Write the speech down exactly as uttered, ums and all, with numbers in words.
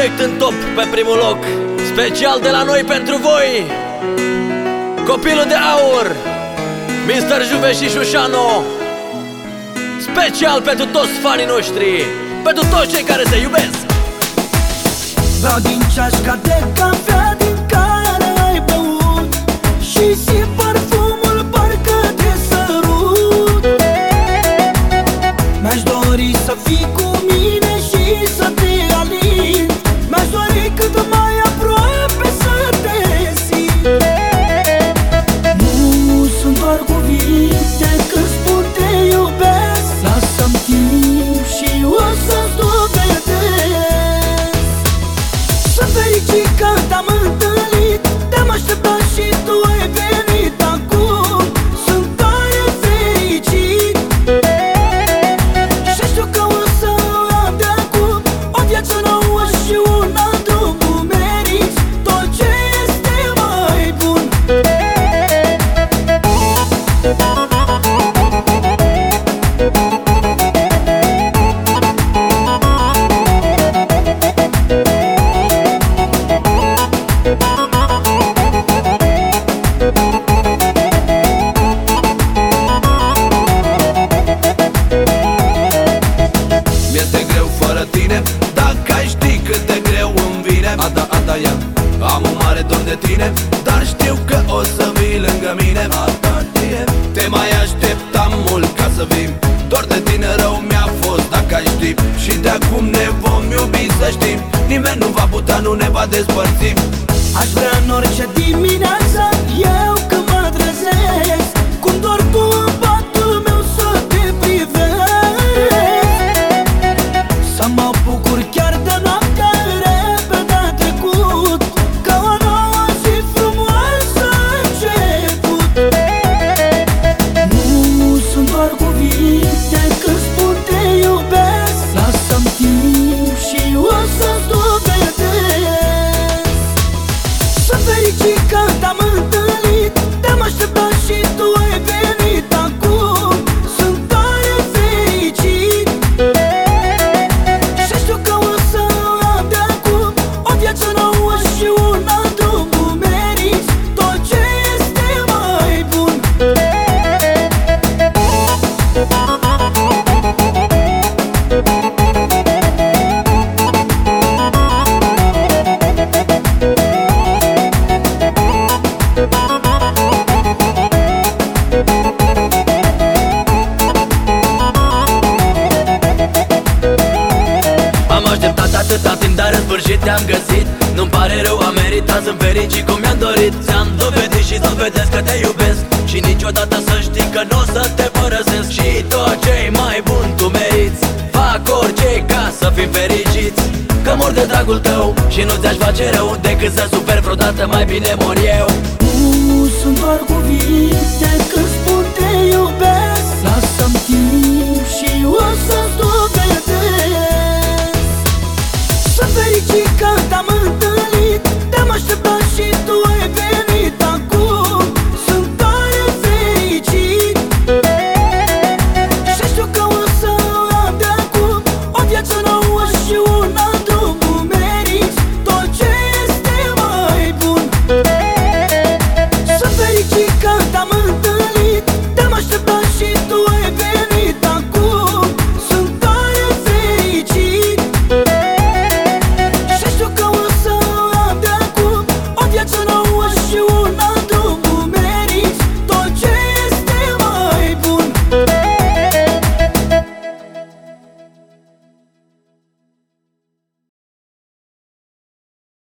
proiect în top pe primul loc, special de la noi pentru voi, copilul de aur, mister Juve și Șușano. Special pentru toți fanii noștri, pentru toți cei care se iubesc. Vreau din ceașca de cafea din care ai băut și simt parfumul, parcă te sărut. Mi-aș dori să fii cu mine și să te alin. Mi-aș dori cât mai aproape să te simt. Nu sunt doar cuvinte când spun te iubesc. Lasă-mi timp și o să-ți dovedesc. Sunt fericit că te-am întâlnit, te-am așteptat și tu ai venit acum. Sunt tare fericit și știu că o să am de acum o viață nouă și un alt drum. Tu meriți tot ce este mai bun. Mi-este greu fără tine, dacă ai ști cât de greu îmi vine. Ada, ada, ia, am un mare dor de tine, dar știu că o să vii lângă mine. Ada, tie, te mai așteptam mult ca să vii. Dor de tine rău mi-a fost, dacă ai ști. Și de acum ne vom iubi, să știm. Nimeni nu va putea, nu ne va despărți. Aș vrea în orice dimineață, eu când mă trezesc, cum doar tu în patul meu să te privesc. Să mă bucur chiar de noaptea repede a trecut, ca o nouă zi frumoasă a început. Nu sunt doar cuvinte când spun te iubesc. Lasă-mi timp și o să-ți dovedesc. Sunt fericit că te-am întâlnit, te-am așteptat și tu ai venit acum. Sunt tare fericit și știu că o să am de acum o viață nouă și un alt drum. Tu meriți tot ce este mai bun. Am așteptat atâta timp, dar în sfârșit te-am găsit. Nu-mi pare rău, am meritat, sunt fericit cum mi-am dorit. Ți-am dovedit și dovedesc că te iubesc și niciodată să știi că n-o să te părăsesc. Și tot ce-i mai bun tu meriți, fac orice ca să fim fericiți. Că mor de dragul tău și nu ți-aș face rău decât să suferi vreodată, mai bine mor eu. Nu sunt doar cuvinte când spun